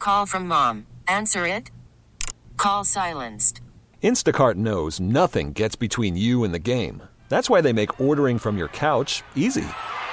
Call from mom. Answer it. Call silenced. Instacart knows nothing gets between you and the game. That's why they make ordering from your couch easy.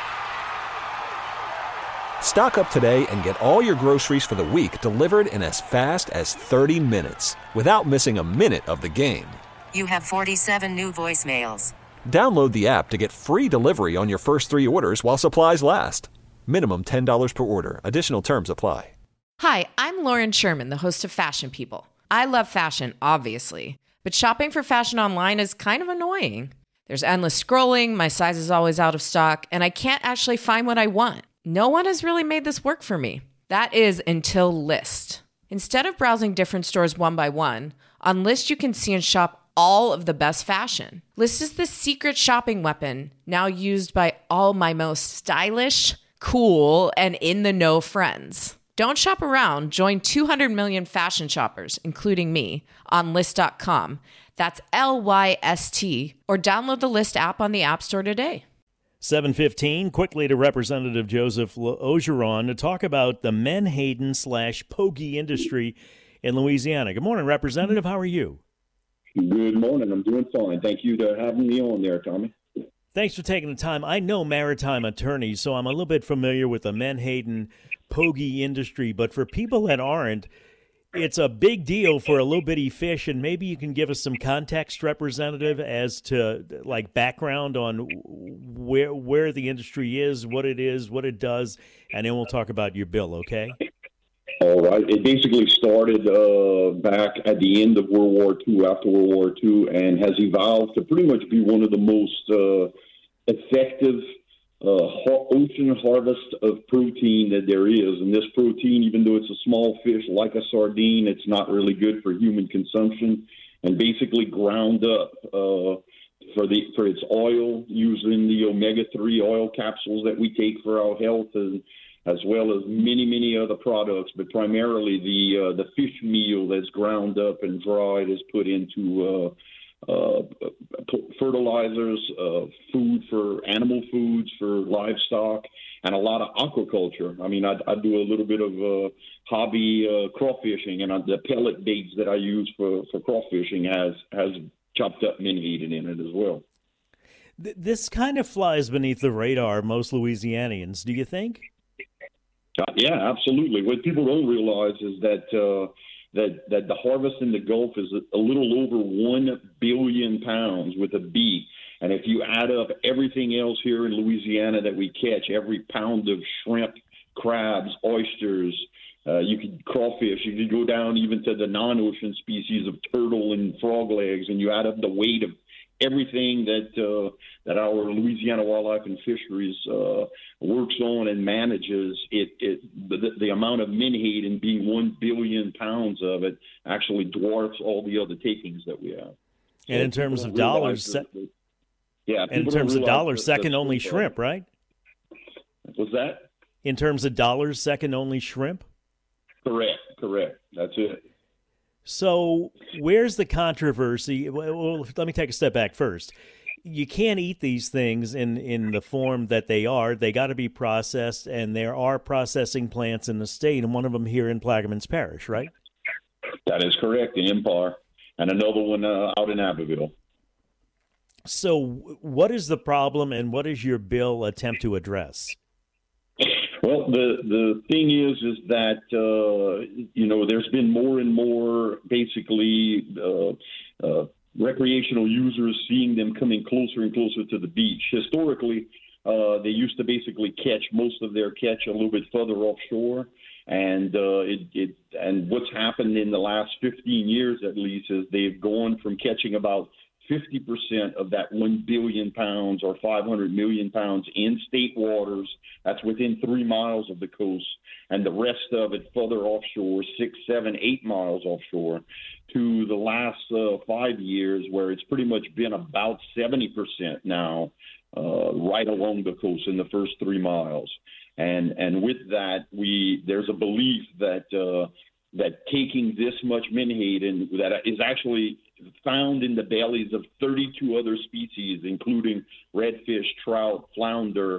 Stock up today and get all your groceries for the week delivered in as fast as 30 minutes without missing a minute of the game. You have 47 new voicemails. Download the app to get free delivery on your first 3 orders while supplies last. Minimum $10 per order. Additional terms apply. Hi, I'm Lauren Sherman, the host of Fashion People. I love fashion, obviously, but shopping for fashion online is kind of annoying. There's endless scrolling, my size is always out of stock, and I can't actually find what I want. No one has really made this work for me. That is until Lyst. Instead of browsing different stores one by one, on Lyst you can see and shop all of the best fashion. Lyst is the secret shopping weapon now used by all my most stylish, cool, and in-the-know friends. Don't shop around. Join 200 million fashion shoppers, including me, on Lyst.com. That's Lyst, or download the Lyst app on the App Store today. 7:15, quickly to Representative Joseph Ogeron to talk about the Menhaden/Pogey industry in Louisiana. Good morning, Representative. How are you? Good morning. I'm doing fine. Thank you for having me on there, Tommy. Thanks for taking the time. I know maritime attorneys, so I'm a little bit familiar with the Menhaden-Pogey industry, but for people that aren't, it's a big deal for a little bitty fish, and maybe you can give us some context, Representative, as to like background on where the industry is, what it does, and then we'll talk about your bill, okay? All right. It basically started back at the end of World War II, after World War II, and has evolved to pretty much be one of the most effective ocean harvest of protein that there is. And this protein, even though it's a small fish like a sardine, it's not really good for human consumption, and basically ground up for its oil using the omega-3 oil capsules that we take for our health, and as well as many other products, but primarily the fish meal that's ground up and dried is put into fertilizers, food for animal foods for livestock, and a lot of aquaculture. I mean, I do a little bit of hobby crawfishing, and the pellet baits that I use for crawfishing has chopped up menhaden in it as well. This kind of flies beneath the radar of most Louisianians, do you think? Yeah, absolutely. What people don't realize is that the harvest in the Gulf is a little over 1 billion pounds with a B. And if you add up everything else here in Louisiana that we catch, every pound of shrimp, crabs, oysters, you could crawfish, you could go down even to the non-ocean species of turtle and frog legs, and you add up the weight of everything that our Louisiana Wildlife and Fisheries works on and manages, the amount of menhaden being 1 billion pounds of it actually dwarfs all the other takings that we have. And in terms of dollars, second only shrimp, right? What's that? In terms of dollars, second only shrimp? Correct. That's it. So where's the controversy? Well, let me take a step back first. You can't eat these things in the form that they are. They got to be processed, and there are processing plants in the state, and one of them here in Plaquemines Parish, right? That is correct, in Empire, and another one out in Abbeville. So what is the problem, and what does your bill attempt to address? Well, the thing is that, there's been more and more basically recreational users seeing them coming closer and closer to the beach. Historically, they used to basically catch most of their catch a little bit further offshore. And and what's happened in the last 15 years, at least, is they've gone from catching about 50% of that 1 billion pounds or 500 million pounds in state waters. That's within 3 miles of the coast, and the rest of it further offshore, 6, 7, 8 miles offshore, to the last 5 years, where it's pretty much been about 70% now, right along the coast in the first 3 miles. And with that, there's a belief that taking this much menhaden that is actually found in the bellies of 32 other species, including redfish, trout, flounder,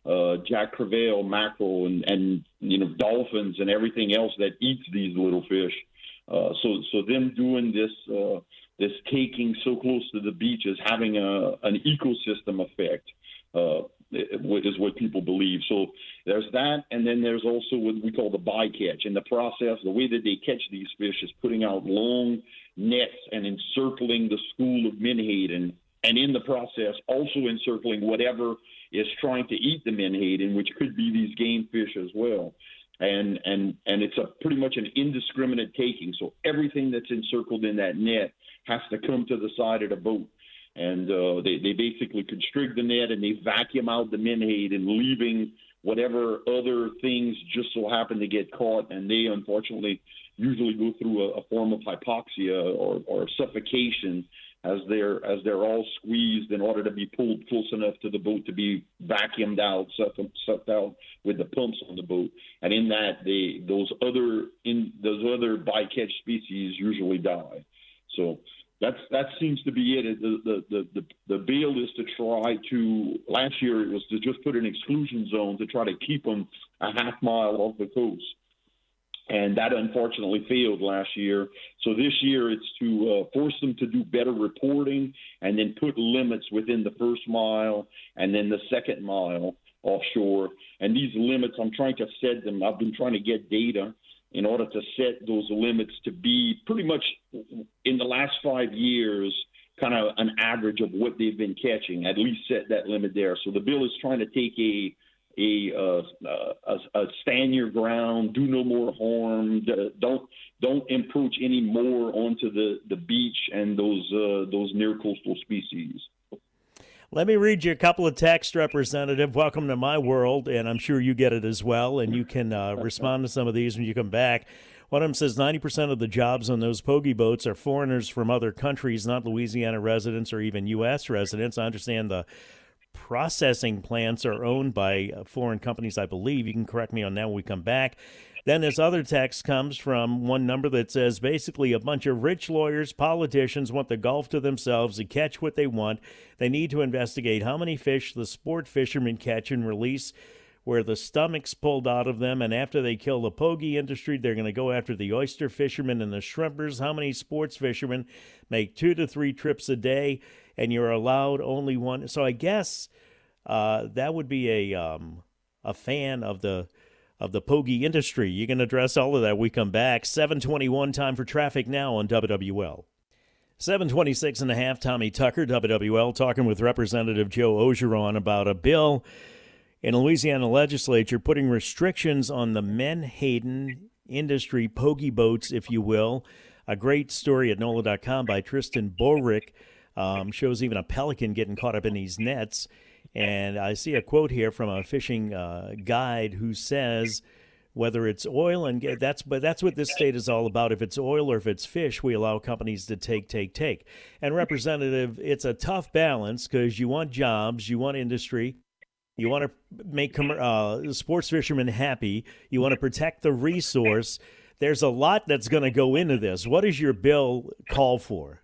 Jack crevalle, mackerel, and dolphins and everything else that eats these little fish. So them doing this taking so close to the beach is having an ecosystem effect. Is what people believe. So there's that, and then there's also what we call the bycatch. In the process, the way that they catch these fish is putting out long nets and encircling the school of menhaden, and in the process also encircling whatever is trying to eat the menhaden, which could be these game fish as well. And it's pretty much an indiscriminate taking. So everything that's encircled in that net has to come to the side of the boat. And they basically constrict the net and they vacuum out the menhaden, leaving whatever other things just so happen to get caught. And they unfortunately usually go through a form of hypoxia or suffocation as they're all squeezed in order to be pulled close enough to the boat to be vacuumed out, sucked out with the pumps on the boat. And in that, those other bycatch species usually die. So that seems to be it. The bill is to try to. Last year it was to just put an exclusion zone to try to keep them a half mile off the coast, and that unfortunately failed last year. So this year it's to force them to do better reporting and then put limits within the first mile and then the second mile offshore. And these limits, I'm trying to set them. I've been trying to get data in order to set those limits to be pretty much in the last 5 years, kind of an average of what they've been catching, at least set that limit there. So the bill is trying to take a stand your ground, do no more harm, don't encroach any more onto the beach and those near coastal species. Let me read you a couple of texts, Representative. Welcome to my world, and I'm sure you get it as well, and you can respond to some of these when you come back. One of them says 90% of the jobs on those pogie boats are foreigners from other countries, not Louisiana residents or even U.S. residents. I understand the processing plants are owned by foreign companies, I believe. You can correct me on that when we come back. Then this other text comes from one number that says basically a bunch of rich lawyers, politicians want the Gulf to themselves to catch what they want. They need to investigate how many fish the sport fishermen catch and release where the stomach's pulled out of them. And after they kill the pogie industry, they're going to go after the oyster fishermen and the shrimpers. How many sports fishermen make 2 to 3 trips a day and you're allowed only one? So I guess that would be a fan of the pogie industry. You can address all of that when we come back. 7:21, time for traffic now on WWL. 7:26 and a half, Tommy Tucker, WWL, talking with Representative Joe Orgeron about a bill in the Louisiana legislature putting restrictions on the menhaden industry, pogie boats, if you will. A great story at NOLA.com by Tristan Borick shows even a pelican getting caught up in these nets. And I see a quote here from a fishing guide who says, whether it's oil and that's what this state is all about. If it's oil or if it's fish, we allow companies to take. And Representative, it's a tough balance because you want jobs, you want industry, you want to make sports fishermen happy, you want to protect the resource. There's a lot that's going to go into this. What does your bill call for?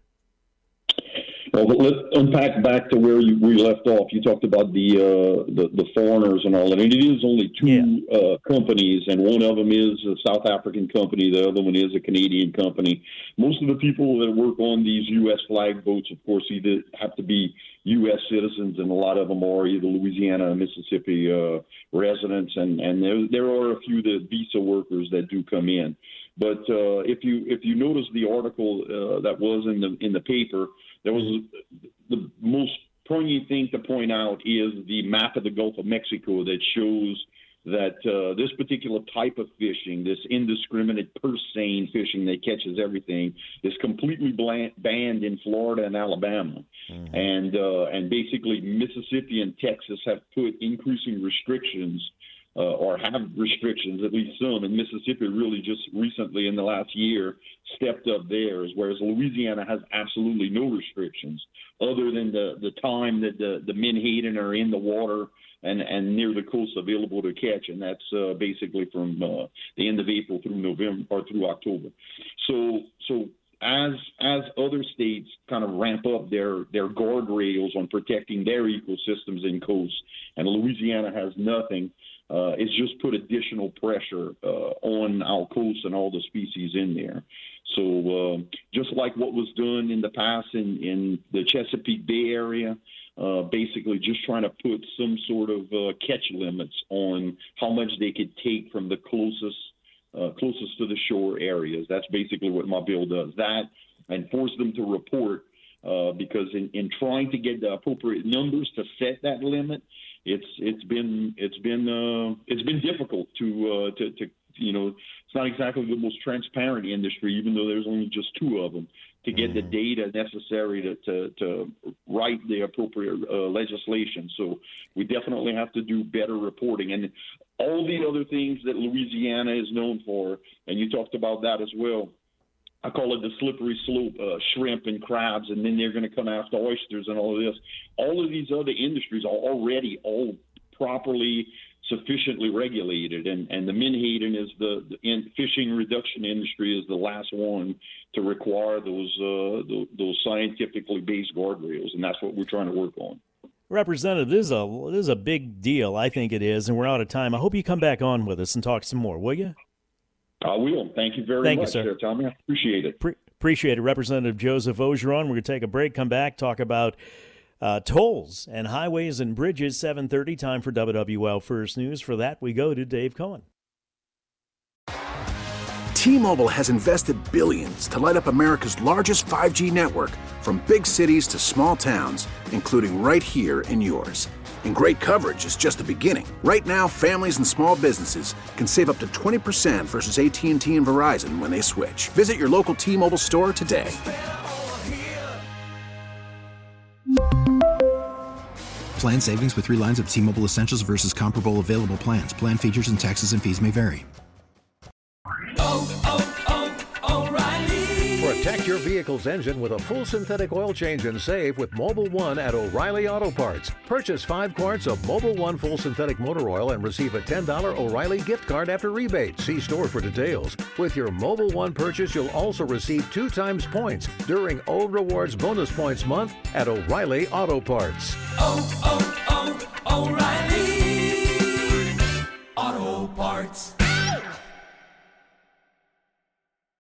Well, let's unpack back to where we left off. You talked about the foreigners and all that. And it is only two companies, and one of them is a South African company. The other one is a Canadian company. Most of the people that work on these U.S. flag boats, of course, either have to be U.S. citizens, and a lot of them are either Louisiana or Mississippi residents. And there are a few visa workers that do come in. But if you notice the article that was in the paper, there was the most poignant thing to point out is the map of the Gulf of Mexico that shows that this particular type of fishing, this indiscriminate purse seine fishing that catches everything, is completely banned in Florida and Alabama. Mm-hmm. And basically Mississippi and Texas have put increasing restrictions or have restrictions, at least some, and Mississippi really just recently in the last year stepped up theirs, whereas Louisiana has absolutely no restrictions other than the time that the menhaden are in the water and near the coast available to catch, and that's basically from the end of April through November or through October. So as other states kind of ramp up their guardrails on protecting their ecosystems and coasts, and Louisiana has nothing, it's just put additional pressure on our coasts and all the species in there. So just like what was done in the past in the Chesapeake Bay area, basically just trying to put some sort of catch limits on how much they could take from the closest to the shore areas. That's basically what my bill does. That, and force them to report, because in trying to get the appropriate numbers to set that limit, it's been difficult to it's not exactly the most transparent industry, even though there's only just two of them, to get the data necessary to write the appropriate legislation. So we definitely have to do better reporting. And all the other things that Louisiana is known for, and you talked about that as well, I call it the slippery slope, shrimp and crabs, and then they're going to come after oysters and all of this. All of these other industries are already all properly, sufficiently regulated, and the menhaden is the fishing reduction industry is the last one to require those scientifically based guardrails, and that's what we're trying to work on. Representative, this is a big deal. I think it is, and we're out of time. I hope you come back on with us and talk some more, will you? I will. Thank you very much, sir. Tommy. I appreciate it. Appreciate it. Representative Joseph Orgeron. We're going to take a break, come back, talk about tolls and highways and bridges. 7:30, time for WWL First News. For that, we go to Dave Cohen. T-Mobile has invested billions to light up America's largest 5G network, from big cities to small towns, including right here in yours. And great coverage is just the beginning. Right now, families and small businesses can save up to 20% versus AT&T and Verizon when they switch. Visit your local T-Mobile store today. Plan savings with 3 lines of T-Mobile Essentials versus comparable available plans. Plan features and taxes and fees may vary. Protect your vehicle's engine with a full synthetic oil change and save with Mobil 1 at O'Reilly Auto Parts. Purchase 5 quarts of Mobil 1 full synthetic motor oil and receive a $10 O'Reilly gift card after rebate. See store for details. With your Mobil 1 purchase, you'll also receive 2 times points during O Rewards Bonus Points Month at O'Reilly Auto Parts.